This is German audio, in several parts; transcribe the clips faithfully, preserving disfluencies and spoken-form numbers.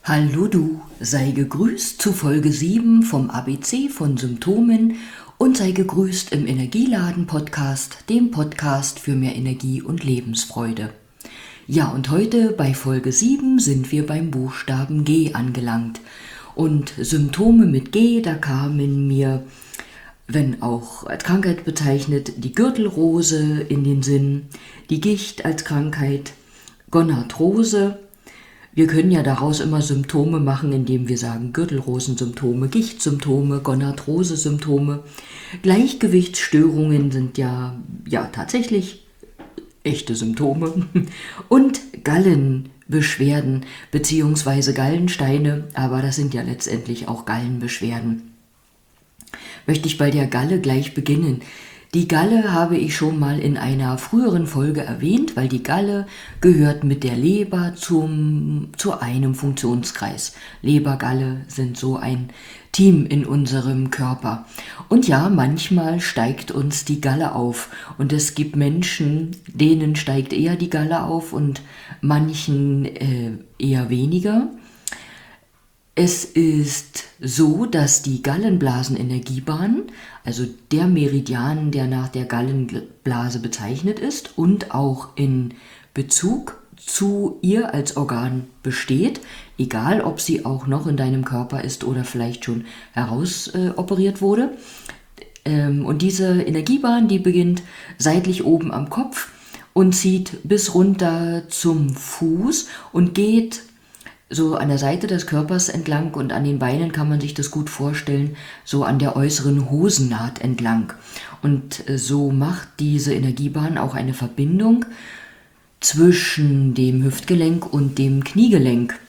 Hallo du, sei gegrüßt zu Folge sieben vom A B C von Symptomen und sei gegrüßt im Energieladen-Podcast, dem Podcast für mehr Energie und Lebensfreude. Ja, und heute bei Folge sieben sind wir beim Buchstaben G angelangt. Und Symptome mit G, da kamen mir, wenn auch als Krankheit bezeichnet, die Gürtelrose in den Sinn, die Gicht als Krankheit, Gonarthrose. Wir können ja daraus immer Symptome machen, indem wir sagen Gürtelrosensymptome, Gichtsymptome, Gonarthrose-Symptome. Gleichgewichtsstörungen sind ja, ja tatsächlich echte Symptome. Und Gallenbeschwerden bzw. Gallensteine, aber das sind ja letztendlich auch Gallenbeschwerden. Möchte ich bei der Galle gleich beginnen. Die Galle habe ich schon mal in einer früheren Folge erwähnt, weil die Galle gehört mit der Leber zum, zu einem Funktionskreis. Leber, Galle sind so ein Team in unserem Körper. Und ja, manchmal steigt uns die Galle auf. Und es gibt Menschen, denen steigt eher die Galle auf und manchen äh, eher weniger. Es ist so, dass die Gallenblasenenergiebahn, also der Meridian, der nach der Gallenblase bezeichnet ist und auch in Bezug zu ihr als Organ besteht, egal ob sie auch noch in deinem Körper ist oder vielleicht schon herausoperiert äh, wurde. Ähm, und diese Energiebahn, die beginnt seitlich oben am Kopf und zieht bis runter zum Fuß und geht so an der Seite des Körpers entlang, und an den Beinen kann man sich das gut vorstellen, so an der äußeren Hosennaht entlang. Und so macht diese Energiebahn auch eine Verbindung zwischen dem Hüftgelenk und dem Kniegelenk.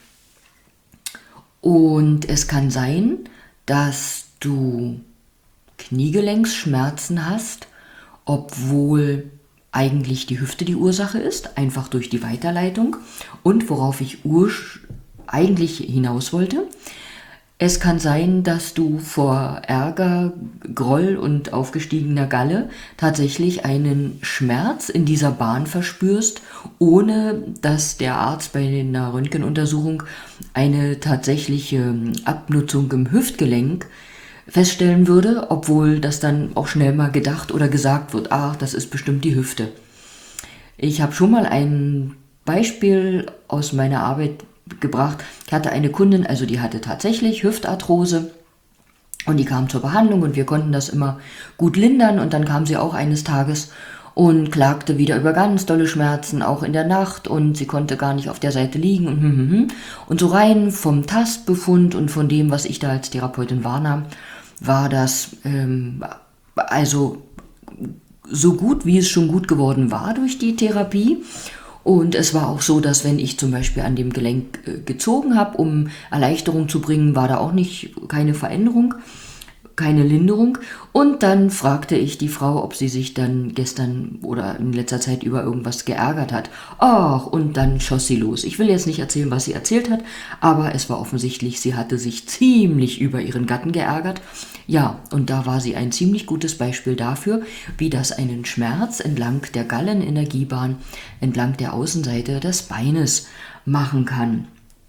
Und es kann sein, dass du Kniegelenksschmerzen hast, obwohl eigentlich die Hüfte die Ursache ist, einfach durch die Weiterleitung. Und worauf ich ursprünglich eigentlich hinaus wollte. Es kann sein, dass du vor Ärger, Groll und aufgestiegener Galle tatsächlich einen Schmerz in dieser Bahn verspürst, ohne dass der Arzt bei einer Röntgenuntersuchung eine tatsächliche Abnutzung im Hüftgelenk feststellen würde, obwohl das dann auch schnell mal gedacht oder gesagt wird, ach, das ist bestimmt die Hüfte. Ich habe schon mal ein Beispiel aus meiner Arbeit gebracht. Ich hatte eine Kundin, also die hatte tatsächlich Hüftarthrose und die kam zur Behandlung und wir konnten das immer gut lindern, und dann kam sie auch eines Tages und klagte wieder über ganz dolle Schmerzen, auch in der Nacht, und sie konnte gar nicht auf der Seite liegen und hm, hm, hm. Und so rein vom Tastbefund und von dem, was ich da als Therapeutin wahrnahm, war das ähm, also so gut, wie es schon gut geworden war durch die Therapie. Und es war auch so, dass wenn ich zum Beispiel an dem Gelenk äh, gezogen habe, um Erleichterung zu bringen, war da auch nicht keine Veränderung, keine Linderung. Und dann fragte ich die Frau, ob sie sich dann gestern oder in letzter Zeit über irgendwas geärgert hat. Ach, und dann schoss sie los. Ich will jetzt nicht erzählen, was sie erzählt hat, aber es war offensichtlich, sie hatte sich ziemlich über ihren Gatten geärgert. Ja, und da war sie ein ziemlich gutes Beispiel dafür, wie das einen Schmerz entlang der Gallenenergiebahn, entlang der Außenseite des Beines machen kann.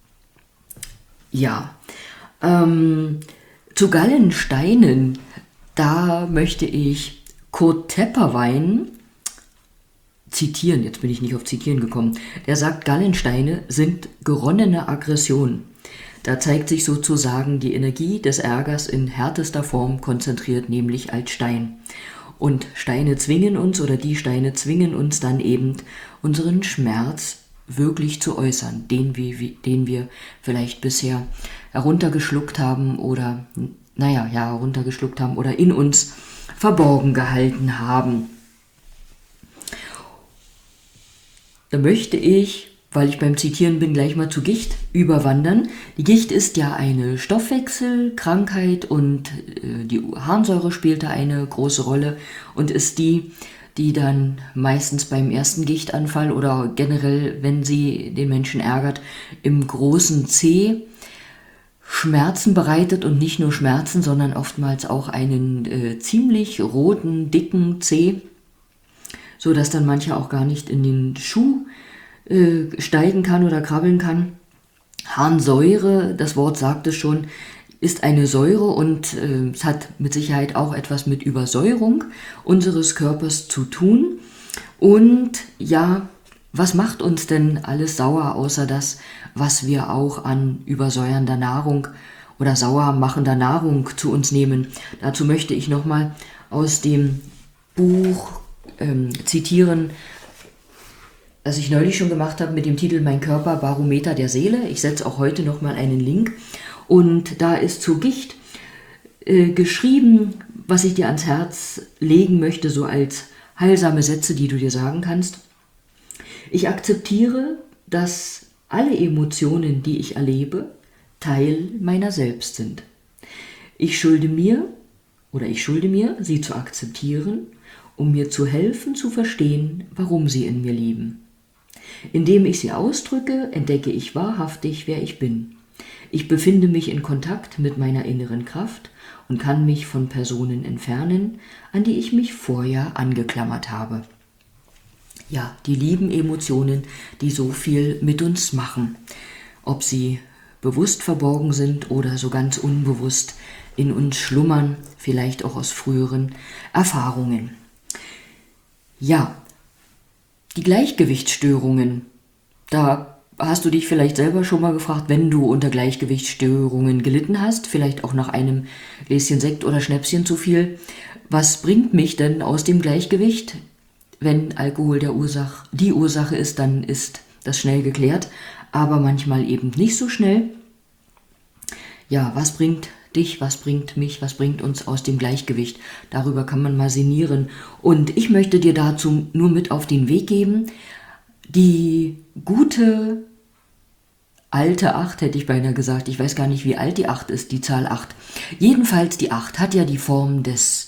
Ja, ähm, zu Gallensteinen, da möchte ich Kurt Tepperwein zitieren. Jetzt bin ich nicht auf zitieren gekommen. Der sagt, Gallensteine sind geronnene Aggression. Da zeigt sich sozusagen die Energie des Ärgers in härtester Form konzentriert, nämlich als Stein. Und Steine zwingen uns, oder die Steine zwingen uns dann eben, unseren Schmerz wirklich zu äußern, den wir, den wir vielleicht bisher heruntergeschluckt haben oder, naja, ja, heruntergeschluckt haben oder in uns verborgen gehalten haben. Da möchte ich, weil ich beim Zitieren bin, gleich mal zu Gicht überwandern. Die Gicht ist ja eine Stoffwechselkrankheit und äh, die Harnsäure spielt da eine große Rolle und ist die, die dann meistens beim ersten Gichtanfall oder generell, wenn sie den Menschen ärgert, im großen Zeh Schmerzen bereitet, und nicht nur Schmerzen, sondern oftmals auch einen äh, ziemlich roten, dicken Zeh, so dass dann mancher auch gar nicht in den Schuh äh, steigen kann oder krabbeln kann. Harnsäure, das Wort sagt es schon, ist eine Säure und äh, es hat mit Sicherheit auch etwas mit Übersäuerung unseres Körpers zu tun. Und ja, was macht uns denn alles sauer, außer das, was wir auch an übersäuernder Nahrung oder sauermachender Nahrung zu uns nehmen? Dazu möchte ich nochmal aus dem Buch ähm, zitieren, das ich neulich schon gemacht habe mit dem Titel Mein Körper, Barometer der Seele. Ich setze auch heute nochmal einen Link. Und da ist zu Gicht äh, geschrieben, was ich dir ans Herz legen möchte, so als heilsame Sätze, die du dir sagen kannst. Ich akzeptiere, dass alle Emotionen, die ich erlebe, Teil meiner selbst sind. Ich schulde mir oder ich schulde mir, sie zu akzeptieren, um mir zu helfen, zu verstehen, warum sie in mir leben. Indem ich sie ausdrücke, entdecke ich wahrhaftig, wer ich bin. Ich befinde mich in Kontakt mit meiner inneren Kraft und kann mich von Personen entfernen, an die ich mich vorher angeklammert habe. Ja, die lieben Emotionen, die so viel mit uns machen. Ob sie bewusst verborgen sind oder so ganz unbewusst in uns schlummern, vielleicht auch aus früheren Erfahrungen. Ja, die Gleichgewichtsstörungen, da hast du dich vielleicht selber schon mal gefragt, wenn du unter Gleichgewichtsstörungen gelitten hast, vielleicht auch nach einem Gläschen Sekt oder Schnäpschen zu viel, was bringt mich denn aus dem Gleichgewicht? Wenn Alkohol der Ursach, die Ursache ist, dann ist das schnell geklärt, aber manchmal eben nicht so schnell. Ja, was bringt dich, was bringt mich, was bringt uns aus dem Gleichgewicht? Darüber kann man mal sinnieren. Und ich möchte dir dazu nur mit auf den Weg geben, die gute alte Acht, hätte ich beinahe gesagt. Ich weiß gar nicht, wie alt die Acht ist, die Zahl acht. Jedenfalls die Acht hat ja die Form des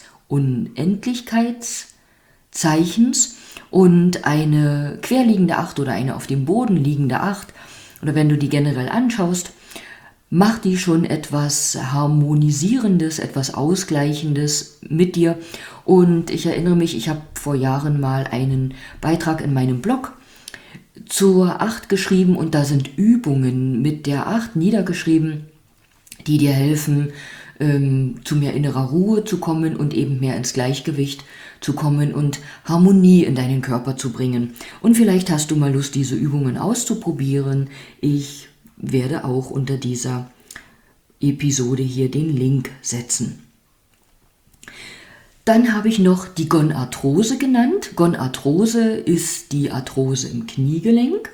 Unendlichkeitszeichens und eine querliegende Acht oder eine auf dem Boden liegende Acht, oder wenn du die generell anschaust, macht die schon etwas Harmonisierendes, etwas Ausgleichendes mit dir. Und ich erinnere mich, ich habe vor Jahren mal einen Beitrag in meinem Blog zur Acht geschrieben und da sind Übungen mit der Acht niedergeschrieben, die dir helfen, ähm, zu mehr innerer Ruhe zu kommen und eben mehr ins Gleichgewicht zu kommen und Harmonie in deinen Körper zu bringen. Und vielleicht hast du mal Lust, diese Übungen auszuprobieren. Ich werde auch unter dieser Episode hier den Link setzen. Dann habe ich noch die Gonarthrose genannt. Gonarthrose ist die Arthrose im Kniegelenk.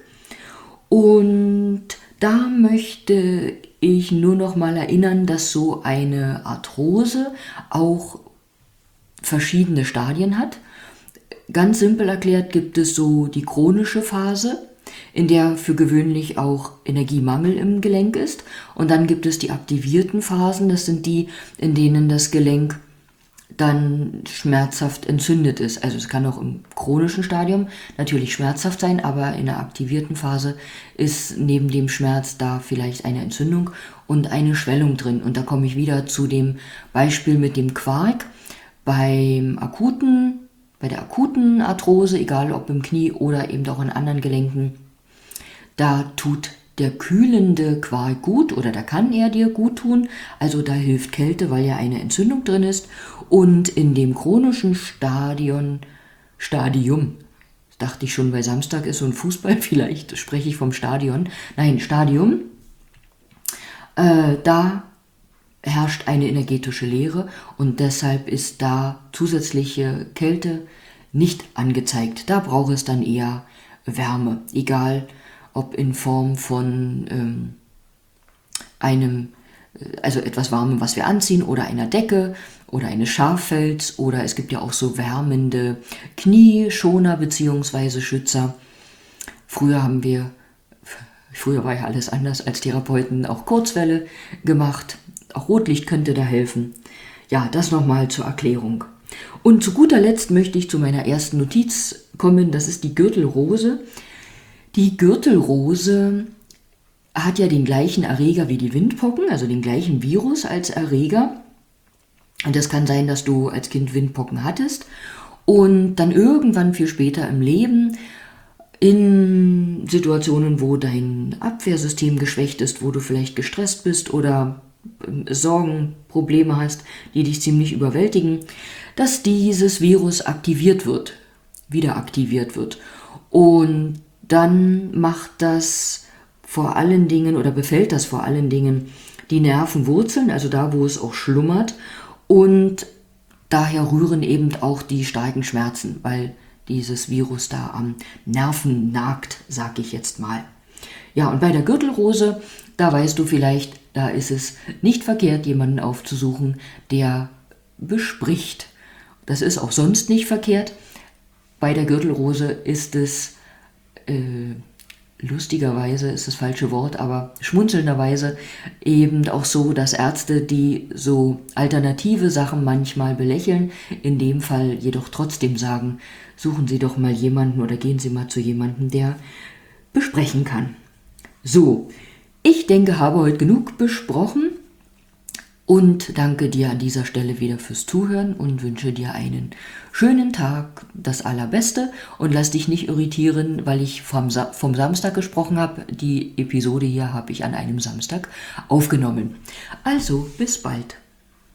Und da möchte ich nur noch mal erinnern, dass so eine Arthrose auch verschiedene Stadien hat. Ganz simpel erklärt gibt es so die chronische Phase, in der für gewöhnlich auch Energiemangel im Gelenk ist. Und dann gibt es die aktivierten Phasen, das sind die, in denen das Gelenk dann schmerzhaft entzündet ist. Also es kann auch im chronischen Stadium natürlich schmerzhaft sein, aber in der aktivierten Phase ist neben dem Schmerz da vielleicht eine Entzündung und eine Schwellung drin. Und da komme ich wieder zu dem Beispiel mit dem Quark. Beim akuten, bei der akuten Arthrose, egal ob im Knie oder eben auch in anderen Gelenken, da tut der kühlende Quark gut oder da kann er dir gut tun. Also da hilft Kälte, weil ja eine Entzündung drin ist. Und in dem chronischen Stadion, Stadium, dachte ich schon, weil Samstag ist so ein Fußball, vielleicht spreche ich vom Stadion. Nein, Stadium, äh, da herrscht eine energetische Leere und deshalb ist da zusätzliche Kälte nicht angezeigt. Da braucht es dann eher Wärme, egal ob in Form von ähm, einem, also etwas Warmem, was wir anziehen, oder einer Decke oder eines Schaffells, oder es gibt ja auch so wärmende Knieschoner bzw. Schützer. Früher haben wir, früher war ja alles anders als Therapeuten, auch Kurzwelle gemacht. Auch Rotlicht könnte da helfen. Ja, das nochmal zur Erklärung. Und zu guter Letzt möchte ich zu meiner ersten Notiz kommen, das ist die Gürtelrose. Die Gürtelrose hat ja den gleichen Erreger wie die Windpocken, also den gleichen Virus als Erreger. Und das kann sein, dass du als Kind Windpocken hattest und dann irgendwann viel später im Leben in Situationen, wo dein Abwehrsystem geschwächt ist, wo du vielleicht gestresst bist oder Sorgen, Probleme hast, die dich ziemlich überwältigen, dass dieses Virus aktiviert wird, wieder aktiviert wird. Und dann macht das vor allen Dingen oder befällt das vor allen Dingen die Nervenwurzeln, also da, wo es auch schlummert. Und daher rühren eben auch die starken Schmerzen, weil dieses Virus da am Nerven nagt, sag ich jetzt mal. Ja, und bei der Gürtelrose, da weißt du vielleicht, da ist es nicht verkehrt, jemanden aufzusuchen, der bespricht. Das ist auch sonst nicht verkehrt. Bei der Gürtelrose ist es, äh, lustigerweise ist das falsche Wort, aber schmunzelnderweise eben auch so, dass Ärzte, die so alternative Sachen manchmal belächeln, in dem Fall jedoch trotzdem sagen, suchen Sie doch mal jemanden oder gehen Sie mal zu jemandem, der besprechen kann. So, ich denke, habe heute genug besprochen und danke dir an dieser Stelle wieder fürs Zuhören und wünsche dir einen schönen Tag, das Allerbeste, und lass dich nicht irritieren, weil ich vom, Sa- vom Samstag gesprochen habe. Die Episode hier habe ich an einem Samstag aufgenommen. Also, bis bald.